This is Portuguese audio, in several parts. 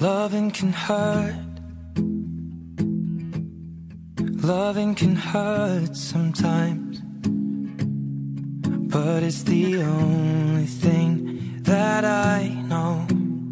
Loving can hurt. Loving can hurt sometimes, but it's the only thing that I know.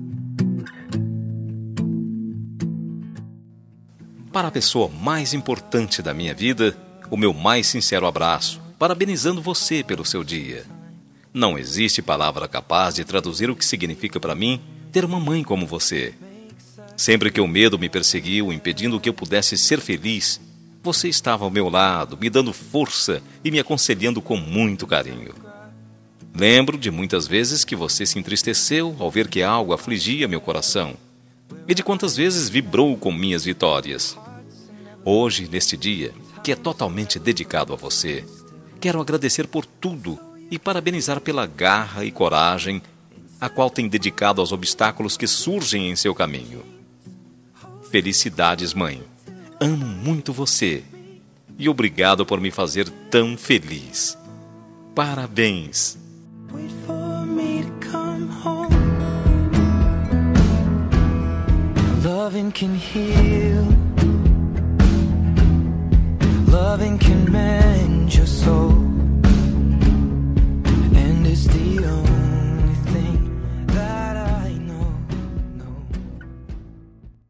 Para a pessoa mais importante da minha vida, o meu mais sincero abraço, parabenizando você pelo seu dia. Não existe palavra capaz de traduzir o que significa para mim ter uma mãe como você. Sempre que o medo me perseguiu, impedindo que eu pudesse ser feliz, você estava ao meu lado, me dando força e me aconselhando com muito carinho. Lembro de muitas vezes que você se entristeceu ao ver que algo afligia meu coração, e de quantas vezes vibrou com minhas vitórias. Hoje, neste dia, que é totalmente dedicado a você, quero agradecer por tudo e parabenizar pela garra e coragem a qual tem dedicado aos obstáculos que surgem em seu caminho. Felicidades, mãe. Amo muito você. E obrigado por me fazer tão feliz. Parabéns. Wait for me to come home. Loving can heal. Loving can mend.